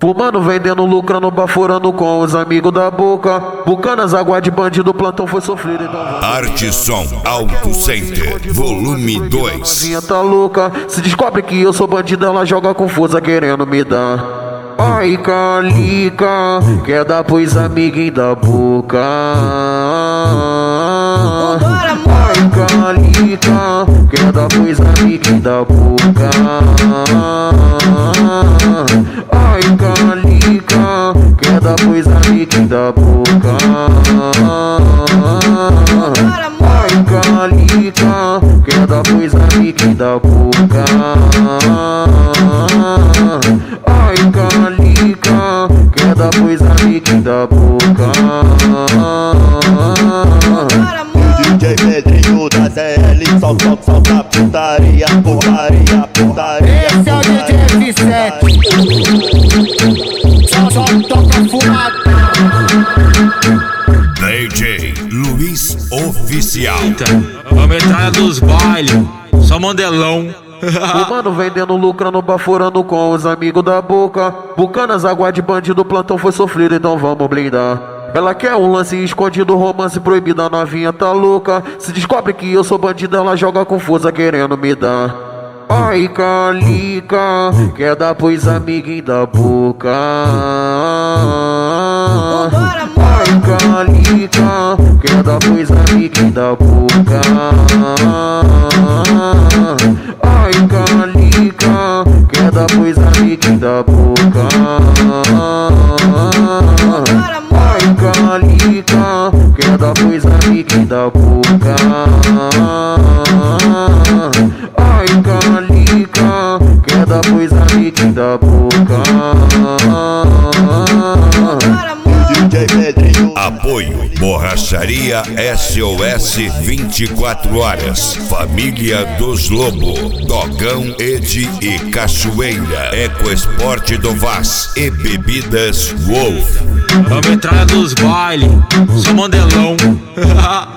O mano vendendo, lucrando, baforando com os amigos da boca. Bucanas, água de bandido, plantão foi sofrido, então Arte Som Auto Center, volume 2. Novinha tá louca, se descobre que eu sou bandido, ela joga confusa querendo me dar. Ai, calica, quer dar pros amiguinhos da boca. Ai, calica, quer dar pros amiguinhos da boca. Ai, calica, quer dar pros amiguinhos da boca. Ai, calica, quer dar pros amiguinhos da boca. Ai, calica, quer dar pros amiguinhos da boca. DJ Pedrinho da ZL, solta putaria, putaria, putaria. Esse é o DJ Vicente, só toca fumada. DJ Luiz Oficial. A metralha dos bailes, só modelão. O mano vendendo, lucrando, baforando com os amigos da boca. Bucanas, água de bandido, plantão foi sofrido, então vamos blindar. Ela quer um lance escondido, romance proibido, a novinha tá louca. Se descobre que eu sou bandido, ela joga confusa querendo me dar. Ai, calica, quer dar pros amiguinhos da boca. Ai, calica, quer dar pros amiguinhos da boca. Ai, calica, quer dar pros amiguinhos da boca. Ai, calica, quer dar pros amiguinhos da boca. Ai, calica, quer dar pros amiguinhos da boca. DJ Pedrinho. Apoio Borracharia SOS 24 horas. Família dos Lobo, Dogão, Ed e Cachoeira, Ecoesporte do Vaz e Bebidas Wolf. A metralha dos bailes, só modelão.